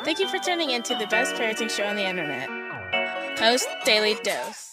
Thank you for tuning in to the best parenting show on the internet, Post Daily Dose.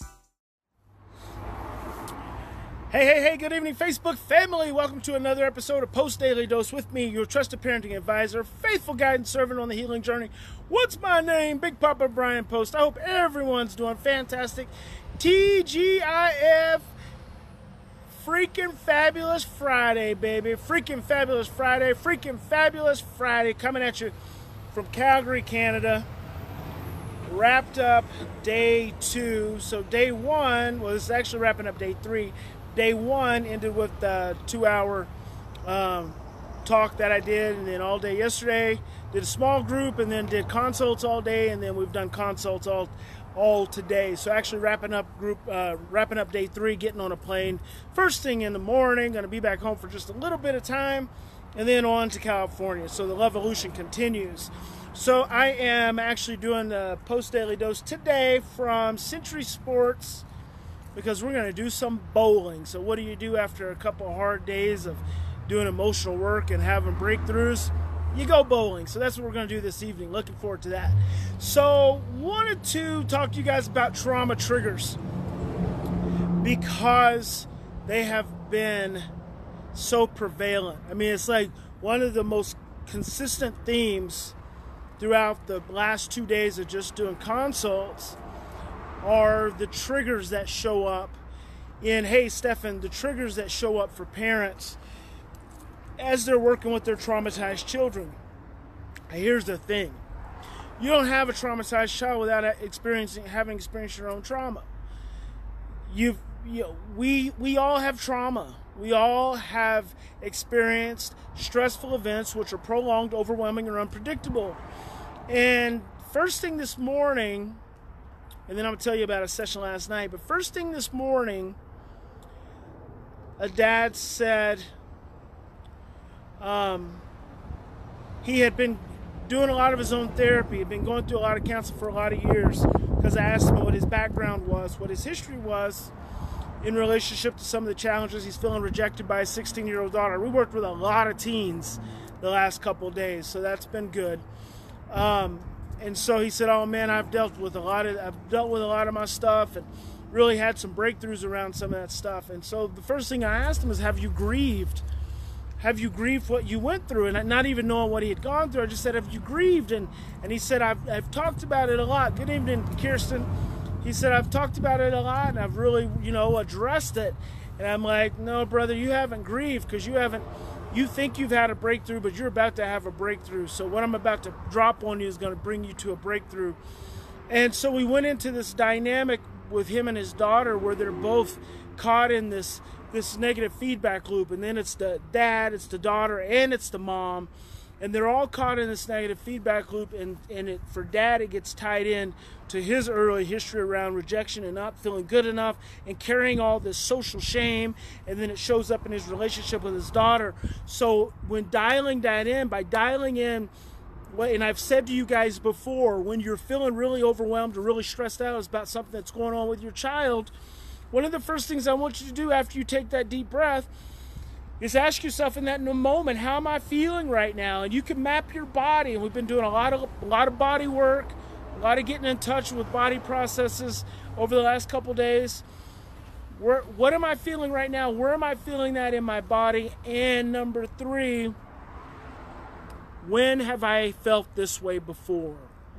Hey, good evening, Facebook family. Welcome to another episode of Post Daily Dose with me, your trusted parenting advisor, faithful guide and servant on the healing journey. What's my name? Big Papa Brian Post. I hope everyone's doing fantastic. TGIF. Freaking fabulous Friday, baby. Freaking fabulous Friday coming at you from Calgary, Canada. Wrapped up day 2. So day 1 was actually wrapping up day 3. Day 1 ended with the 2-hour talk that I did, and then all day yesterday did a small group, and then did consults all day, and then we've done consults all today. So actually wrapping up day 3, getting on a plane first thing in the morning. Going to be back home for just a little bit of time, and then on to California. So the Levolution continues. So I am actually doing the Post Daily Dose today from Century Sports, because we're going to do some bowling. So what do you do after a couple of hard days of doing emotional work and having breakthroughs? You go bowling. So that's what we're going to do this evening. Looking forward to that. So wanted to talk to you guys about trauma triggers, because they have been so prevalent. I mean, it's like one of the most consistent themes throughout the last 2 days of just doing consults are the triggers that show up in, hey, Stefan, the triggers that show up for parents as they're working with their traumatized children. Here's the thing. You don't have a traumatized child without having experienced your own trauma. We all have trauma. We all have experienced stressful events which are prolonged, overwhelming, or unpredictable. And first thing this morning, and then I'm going to tell you about a session last night, but first thing this morning, a dad said he had been doing a lot of his own therapy, had been going through a lot of counseling for a lot of years, because I asked him what his background was, what his history was in relationship to some of the challenges. He's feeling rejected by his 16-year-old daughter. We worked with a lot of teens the last couple of days, so that's been good. And so he said, "Oh man, I've dealt with a lot of my stuff, and really had some breakthroughs around some of that stuff." And so the first thing I asked him is, "Have you grieved? Have you grieved what you went through?" And not even knowing what he had gone through, I just said, "Have you grieved?" And he said, "I've talked about it a lot." Good evening, Kirsten. He said, "I've talked about it a lot, and I've really, addressed it." And I'm like, "No, brother, you haven't grieved, because you think you've had a breakthrough, but you're about to have a breakthrough. So what I'm about to drop on you is going to bring you to a breakthrough." And so we went into this dynamic with him and his daughter where they're both caught in this negative feedback loop. And then it's the dad, it's the daughter, and it's the mom. And they're all caught in this negative feedback loop. And for dad, it gets tied in to his early history around rejection and not feeling good enough and carrying all this social shame. And then it shows up in his relationship with his daughter. So when dialing that in, and I've said to you guys before, when you're feeling really overwhelmed or really stressed out about something that's going on with your child, one of the first things I want you to do after you take that deep breath is ask yourself in that moment, how am I feeling right now? And you can map your body. And we've been doing a lot of body work, a lot of getting in touch with body processes over the last couple days. What am I feeling right now? Where am I feeling that in my body? And number 3, when have I felt this way before?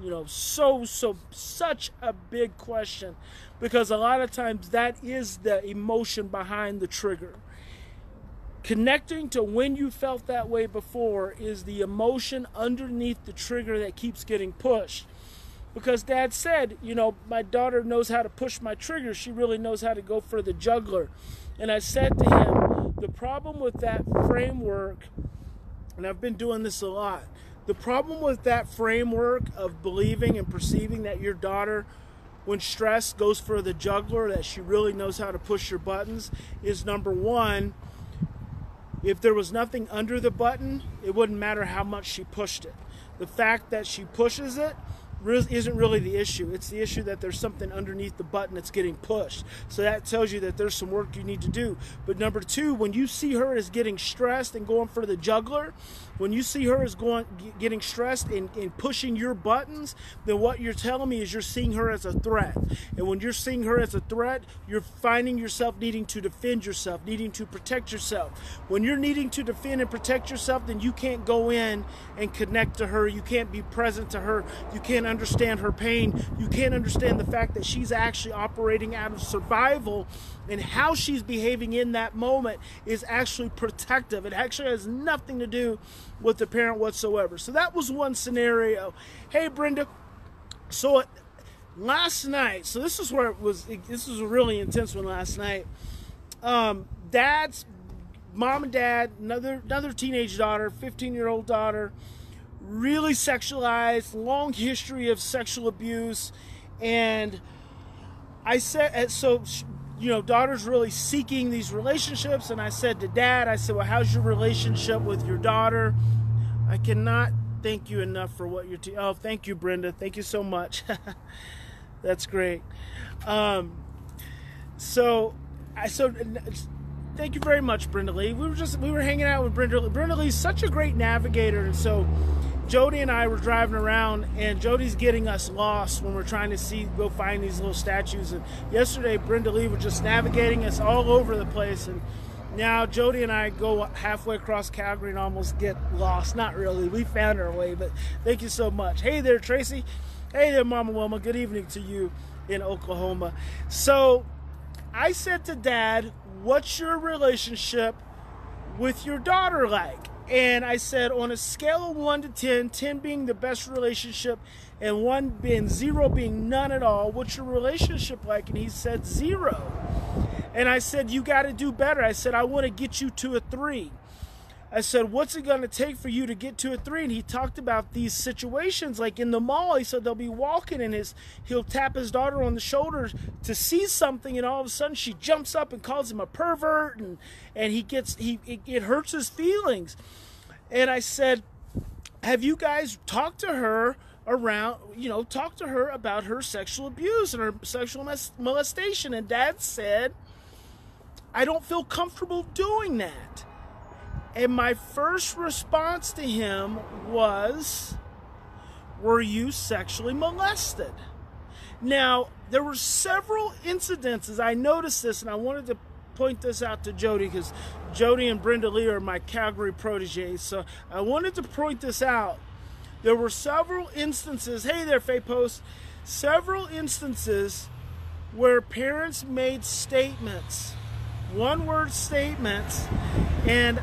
Such a big question, because a lot of times that is the emotion behind the trigger. Connecting to when you felt that way before is the emotion underneath the trigger that keeps getting pushed. Because dad said, my daughter knows how to push my trigger. She really knows how to go for the juggler. And I said to him, the problem with that framework, and I've been doing this a lot, the problem with that framework of believing and perceiving that your daughter, when stressed, goes for the juggler, that she really knows how to push your buttons, is number 1, if there was nothing under the button, it wouldn't matter how much she pushed it. The fact that she pushes it isn't really the issue. It's the issue that there's something underneath the button that's getting pushed. So that tells you that there's some work you need to do. But number two, when you see her as getting stressed and going for the juggler, when you see her as getting stressed and pushing your buttons, then what you're telling me is you're seeing her as a threat. And when you're seeing her as a threat, you're finding yourself needing to defend yourself, needing to protect yourself. When you're needing to defend and protect yourself, then you can't go in and connect to her. You can't be present to her. You can't understand her pain. You can't understand the fact that she's actually operating out of survival, and how she's behaving in that moment is actually protective. It actually has nothing to do with the parent whatsoever. So that was one scenario. Hey, Brenda. So last night, so this is where this was a really intense one last night. Dad's mom and dad, another teenage daughter, 15-year-old daughter, really sexualized, long history of sexual abuse. And I said, so, you know, daughter's really seeking these relationships. And I said to Dad, I said, well, how's your relationship with your daughter? I cannot thank you enough for what you're oh, thank you, Brenda. Thank you so much. That's great. So thank you very much, Brenda Lee. We were hanging out with Brenda Lee. Brenda Lee's such a great navigator. And so Jody and I were driving around, and Jody's getting us lost when we're trying to go find these little statues. And yesterday, Brenda Lee was just navigating us all over the place. And now Jody and I go halfway across Calgary and almost get lost. Not really. We found our way, but thank you so much. Hey there, Tracy. Hey there, Mama Wilma. Good evening to you in Oklahoma. So I said to Dad, what's your relationship with your daughter like? And I said, on a scale of 1 to 10, 10 being the best relationship and 1 being 0 being none at all, what's your relationship like? And he said 0. And I said, you got to do better. I said, I want to get you to a 3. I said, what's it going to take for you to get to a 3? And he talked about these situations like in the mall. He said they'll be walking and he'll tap his daughter on the shoulder to see something, and all of a sudden she jumps up and calls him a pervert, and it hurts his feelings. And I said, have you guys talked to her talk to her about her sexual abuse and her sexual molestation? And Dad said, I don't feel comfortable doing that. And my first response to him was, were you sexually molested? Now, there were several incidences. I noticed this, and I wanted to point this out to Jody, because Jody and Brenda Lee are my Calgary proteges. So I wanted to point this out. There were several instances, hey there, Faye Post, several instances where parents made statements, one-word statements, and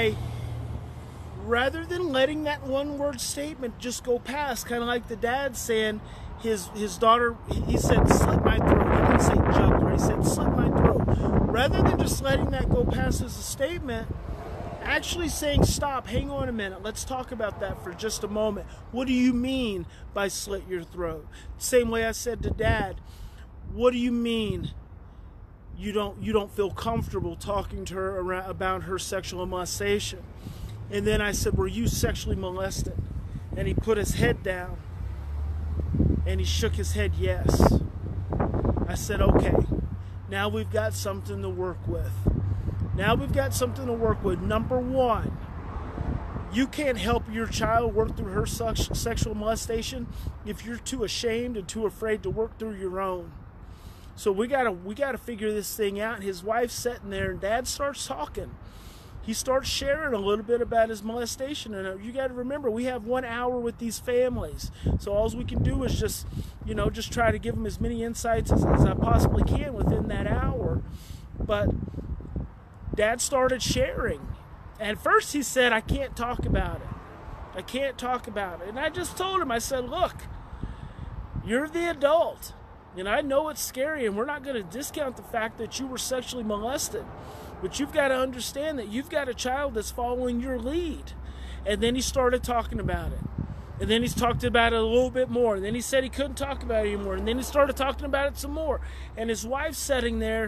rather than letting that one-word statement just go past, kind of like the dad saying his daughter, he said, slit my throat. He didn't say juggler, he said, slit my throat. Rather than just letting that go past as a statement, actually saying, stop, hang on a minute, let's talk about that for just a moment. What do you mean by slit your throat? Same way I said to Dad, what do you mean you don't feel comfortable talking to her about her sexual molestation? And then I said, were you sexually molested? And he put his head down and he shook his head yes. I said, okay, now we've got something to work with. Now we've got something to work with. Number one, you can't help your child work through her sexual molestation if you're too ashamed and too afraid to work through your own. So we gotta figure this thing out. And his wife's sitting there, and Dad starts talking. He starts sharing a little bit about his molestation. And you got to remember, we have 1 hour with these families. So all we can do is just try to give them as many insights as I possibly can within that hour. But Dad started sharing. And first he said, I can't talk about it. I can't talk about it. And I just told him, I said, look, you're the adult. And I know it's scary, and we're not going to discount the fact that you were sexually molested. But you've got to understand that you've got a child that's following your lead. And then he started talking about it. And then he's talked about it a little bit more. And then he said he couldn't talk about it anymore. And then he started talking about it some more. And his wife's sitting there,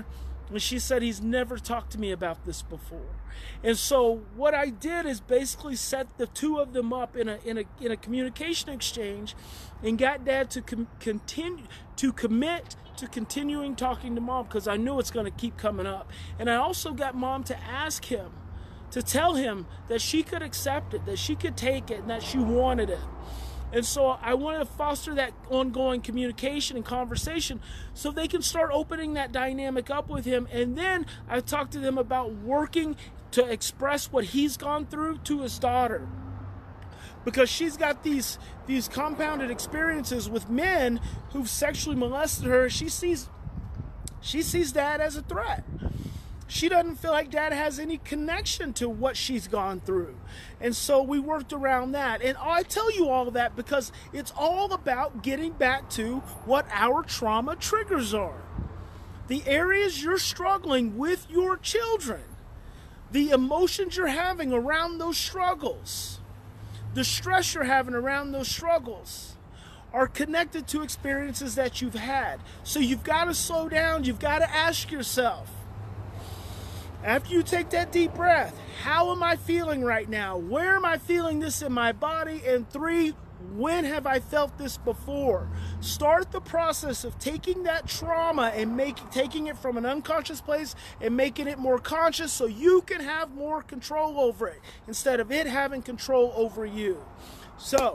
And she said, he's never talked to me about this before. And so what I did is basically set the two of them up in a communication exchange, and got Dad to commit to continuing talking to Mom, because I knew it's going to keep coming up. And I also got Mom to ask him, to tell him that she could accept it, that she could take it, and that she wanted it. And so I want to foster that ongoing communication and conversation so they can start opening that dynamic up with him. And then I talked to them about working to express what he's gone through to his daughter, because she's got these compounded experiences with men who've sexually molested her. She sees Dad as a threat. She doesn't feel like Dad has any connection to what she's gone through. And so we worked around that. And I tell you all of that because it's all about getting back to what our trauma triggers are. The areas you're struggling with your children, the emotions you're having around those struggles, the stress you're having around those struggles are connected to experiences that you've had. So you've got to slow down. You've got to ask yourself, after you take that deep breath, how am I feeling right now? Where am I feeling this in my body? And 3, when have I felt this before? Start the process of taking that trauma and taking it from an unconscious place and making it more conscious, so you can have more control over it instead of it having control over you. So,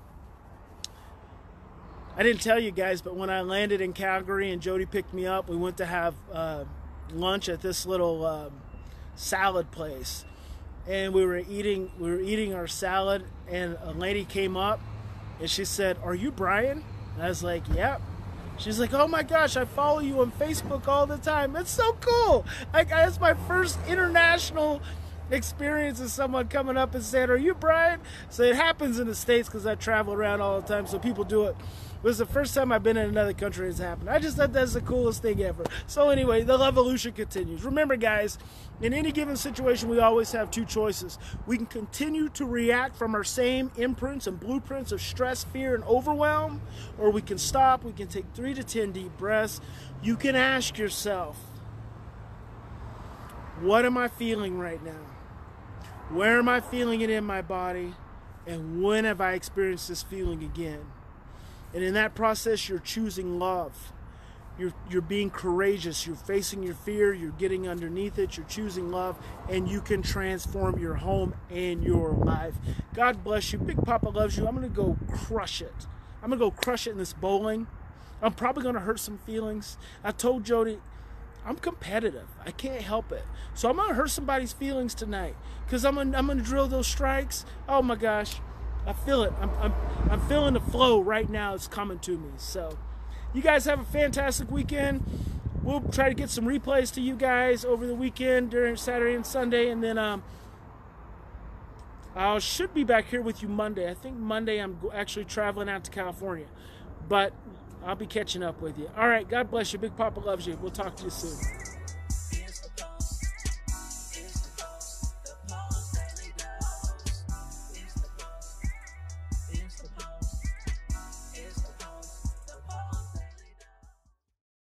I didn't tell you guys, but when I landed in Calgary and Jody picked me up, we went to have lunch at this little salad place, and we were eating our salad, and a lady came up and she said, "Are you Brian?" And I was like, "Yep." She's like, "Oh my gosh, I follow you on Facebook all the time." It's so cool. Like, that's my first international experience of someone coming up and saying, "Are you Brian?" So it happens in the States because I travel around all the time, so people do it. It was the first time I've been in another country it's happened. I just thought that's the coolest thing ever. So anyway, the evolution continues. Remember, guys, in any given situation, we always have 2 choices. We can continue to react from our same imprints and blueprints of stress, fear, and overwhelm, or we can stop. We can take 3 to 10 deep breaths. You can ask yourself, what am I feeling right now? Where am I feeling it in my body? And when have I experienced this feeling again? And in that process, you're choosing love. You're being courageous. You're facing your fear. You're getting underneath it. You're choosing love. And you can transform your home and your life. God bless you. Big Papa loves you. I'm going to go crush it. I'm going to go crush it in this bowling. I'm probably going to hurt some feelings. I told Jody, I'm competitive. I can't help it. So I'm going to hurt somebody's feelings tonight, because I'm going to drill those strikes. Oh my gosh. I feel it. I'm feeling the flow right now. It's coming to me. So you guys have a fantastic weekend. We'll try to get some replays to you guys over the weekend during Saturday and Sunday. And then I should be back here with you Monday. I think Monday I'm actually traveling out to California. But I'll be catching up with you. All right. God bless you. Big Papa loves you. We'll talk to you soon.